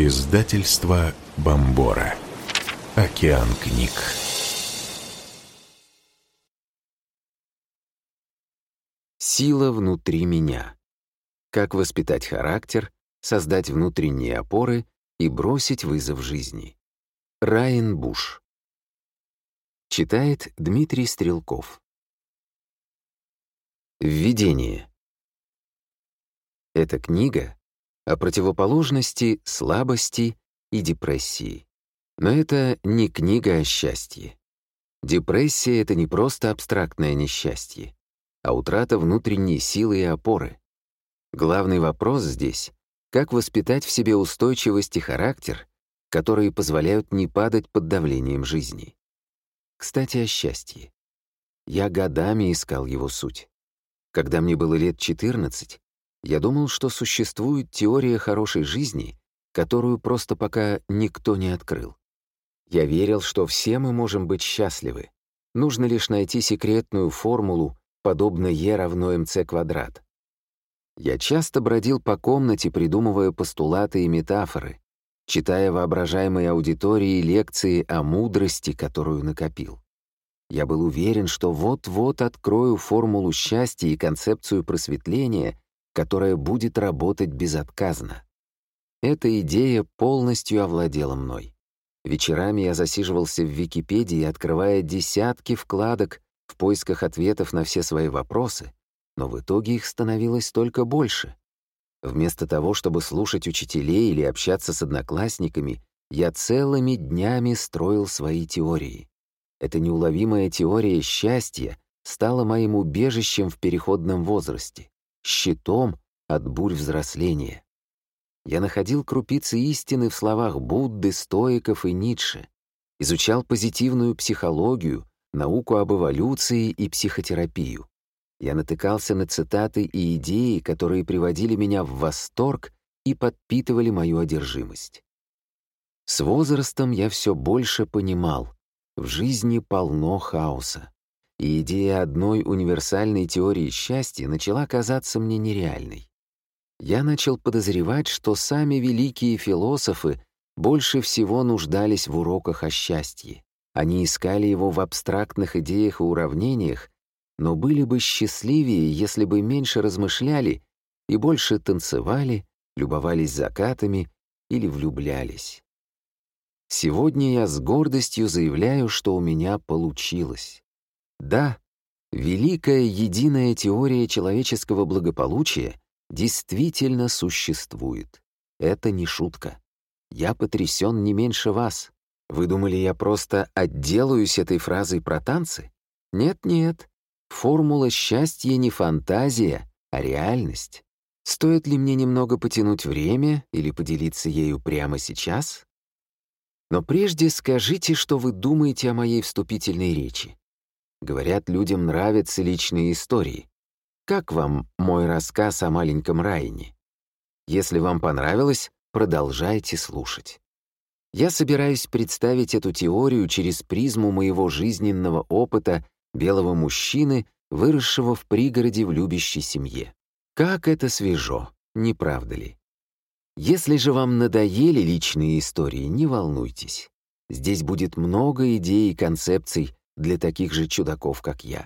Издательство Бомбора. Океан книг. Сила внутри меня. Как воспитать характер, создать внутренние опоры и бросить вызов жизни. Райан Буш. Читает Дмитрий Стрелков. Введение. Эта книга о противоположности слабости и депрессии. Но это не книга о счастье. Депрессия — это не просто абстрактное несчастье, а утрата внутренней силы и опоры. Главный вопрос здесь — как воспитать в себе устойчивость и характер, которые позволяют не падать под давлением жизни. Кстати, о счастье. Я годами искал его суть. Когда мне было лет 14, я думал, что существует теория хорошей жизни, которую просто пока никто не открыл. Я верил, что все мы можем быть счастливы. Нужно лишь найти секретную формулу, подобно Е равно МЦ квадрат. Я часто бродил по комнате, придумывая постулаты и метафоры, читая воображаемой аудитории лекции о мудрости, которую накопил. Я был уверен, что вот-вот открою формулу счастья и концепцию просветления, которая будет работать безотказно. Эта идея полностью овладела мной. Вечерами я засиживался в Википедии, открывая десятки вкладок в поисках ответов на все свои вопросы, но в итоге их становилось только больше. Вместо того, чтобы слушать учителей или общаться с одноклассниками, я целыми днями строил свои теории. Эта неуловимая теория счастья стала моим убежищем в переходном возрасте, щитом от бурь взросления. Я находил крупицы истины в словах Будды, стоиков и Ницше, изучал позитивную психологию, науку об эволюции и психотерапию. Я натыкался на цитаты и идеи, которые приводили меня в восторг и подпитывали мою одержимость. С возрастом я все больше понимал, в жизни полно хаоса, и идея одной универсальной теории счастья начала казаться мне нереальной. Я начал подозревать, что сами великие философы больше всего нуждались в уроках о счастье. Они искали его в абстрактных идеях и уравнениях, но были бы счастливее, если бы меньше размышляли и больше танцевали, любовались закатами или влюблялись. Сегодня я с гордостью заявляю, что у меня получилось. Да, великая единая теория человеческого благополучия действительно существует. Это не шутка. Я потрясен не меньше вас. Вы думали, я просто отделаюсь этой фразой про танцы? Нет-нет. Формула счастья не фантазия, а реальность. Стоит ли мне немного потянуть время или поделиться ею прямо сейчас? Но прежде скажите, что вы думаете о моей вступительной речи. Говорят, людям нравятся личные истории. Как вам мой рассказ о маленьком Райане? Если вам понравилось, продолжайте слушать. Я собираюсь представить эту теорию через призму моего жизненного опыта белого мужчины, выросшего в пригороде в любящей семье. Как это свежо, не правда ли? Если же вам надоели личные истории, не волнуйтесь. Здесь будет много идей и концепций для таких же чудаков, как я.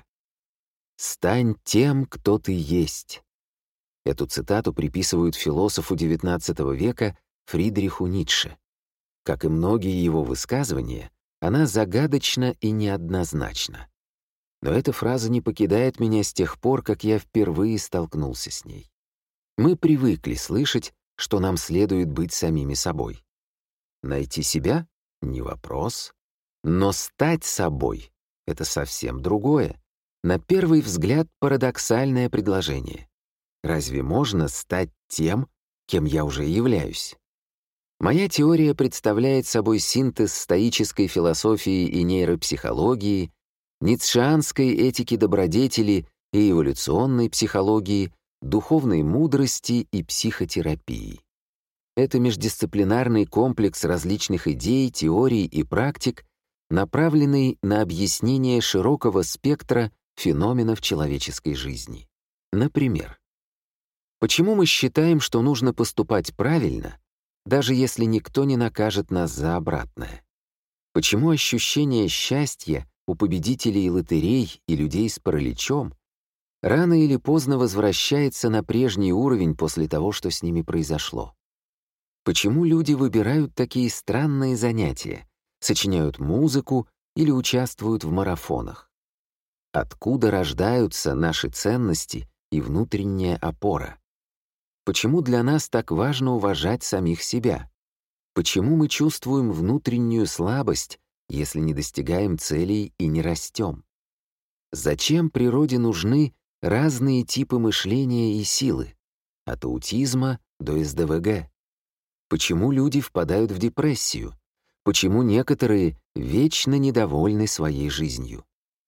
«Стань тем, кто ты есть». Эту цитату приписывают философу XIX века Фридриху Ницше. Как и многие его высказывания, она загадочна и неоднозначна. Но эта фраза не покидает меня с тех пор, как я впервые столкнулся с ней. Мы привыкли слышать, что нам следует быть самими собой. Найти себя — не вопрос. Но стать собой — это совсем другое. На первый взгляд парадоксальное предложение. Разве можно стать тем, кем я уже являюсь? Моя теория представляет собой синтез стоической философии и нейропсихологии, ницшеанской этики добродетели и эволюционной психологии, духовной мудрости и психотерапии. Это междисциплинарный комплекс различных идей, теорий и практик, направленный на объяснение широкого спектра феноменов человеческой жизни. Например, почему мы считаем, что нужно поступать правильно, даже если никто не накажет нас за обратное? Почему ощущение счастья у победителей лотерей и людей с параличом рано или поздно возвращается на прежний уровень после того, что с ними произошло? Почему люди выбирают такие странные занятия, сочиняют музыку или участвуют в марафонах? Откуда рождаются наши ценности и внутренняя опора? Почему для нас так важно уважать самих себя? Почему мы чувствуем внутреннюю слабость, если не достигаем целей и не растем? Зачем природе нужны разные типы мышления и силы, от аутизма до СДВГ? Почему люди впадают в депрессию? Почему некоторые вечно недовольны своей жизнью?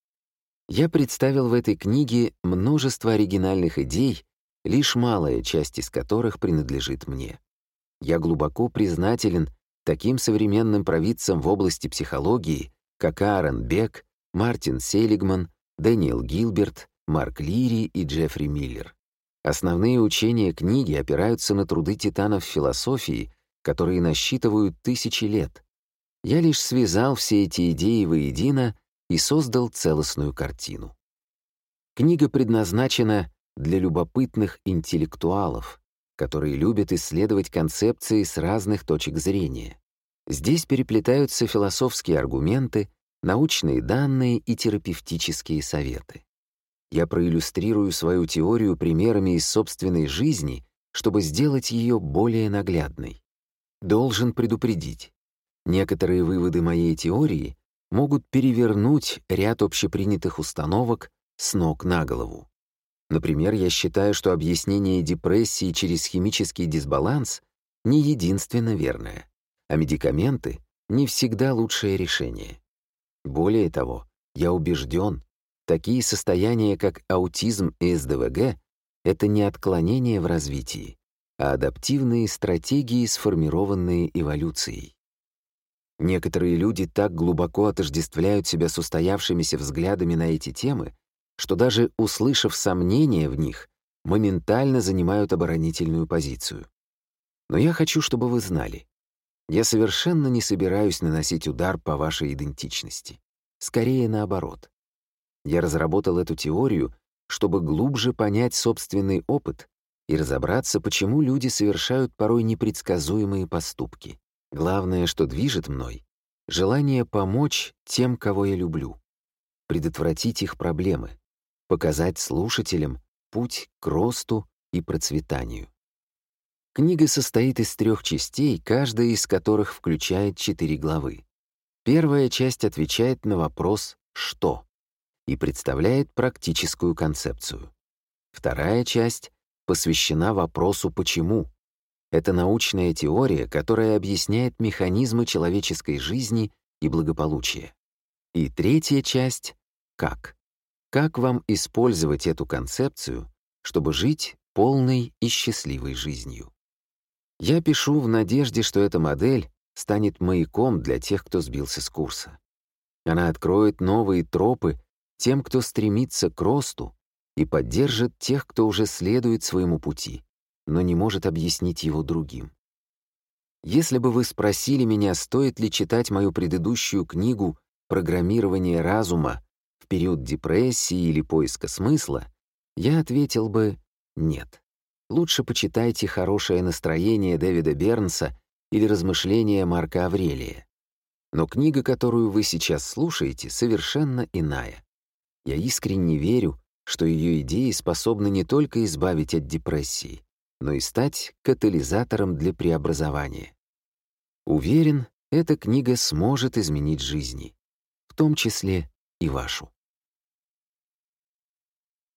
Я представил в этой книге множество оригинальных идей, лишь малая часть из которых принадлежит мне. Я глубоко признателен таким современным провидцам в области психологии, как Аарон Бек, Мартин Селигман, Дэниел Гилберт, Марк Лири и Джеффри Миллер. Основные учения книги опираются на труды титанов философии, которые насчитывают тысячи лет. Я лишь связал все эти идеи воедино и создал целостную картину. Книга предназначена для любопытных интеллектуалов, которые любят исследовать концепции с разных точек зрения. Здесь переплетаются философские аргументы, научные данные и терапевтические советы. Я проиллюстрирую свою теорию примерами из собственной жизни, чтобы сделать ее более наглядной. Должен предупредить, некоторые выводы моей теории могут перевернуть ряд общепринятых установок с ног на голову. Например, я считаю, что объяснение депрессии через химический дисбаланс не единственно верное, а медикаменты не всегда лучшее решение. Более того, я убежден, такие состояния, как аутизм и СДВГ, это не отклонения в развитии, а адаптивные стратегии, сформированные эволюцией. Некоторые люди так глубоко отождествляют себя с устоявшимися взглядами на эти темы, что даже услышав сомнения в них, моментально занимают оборонительную позицию. Но я хочу, чтобы вы знали, я совершенно не собираюсь наносить удар по вашей идентичности. Скорее наоборот. Я разработал эту теорию, чтобы глубже понять собственный опыт и разобраться, почему люди совершают порой непредсказуемые поступки. Главное, что движет мной — желание помочь тем, кого я люблю, предотвратить их проблемы, показать слушателям путь к росту и процветанию. Книга состоит из 3 частей, каждая из которых включает 4 главы. Первая часть отвечает на вопрос «что?» и представляет практическую концепцию. Вторая часть посвящена вопросу «почему?». Это научная теория, которая объясняет механизмы человеческой жизни и благополучия. И третья часть — «как?». Как вам использовать эту концепцию, чтобы жить полной и счастливой жизнью? Я пишу в надежде, что эта модель станет маяком для тех, кто сбился с курса. Она откроет новые тропы тем, кто стремится к росту, и поддержит тех, кто уже следует своему пути, но не может объяснить его другим. Если бы вы спросили меня, стоит ли читать мою предыдущую книгу «Программирование разума» в период депрессии или поиска смысла, я ответил бы «нет». Лучше почитайте «Хорошее настроение» Дэвида Бернса или «Размышления» Марка Аврелия. Но книга, которую вы сейчас слушаете, совершенно иная. Я искренне верю, что ее идеи способны не только избавить от депрессии, но и стать катализатором для преобразования. Уверен, эта книга сможет изменить жизни, в том числе и вашу.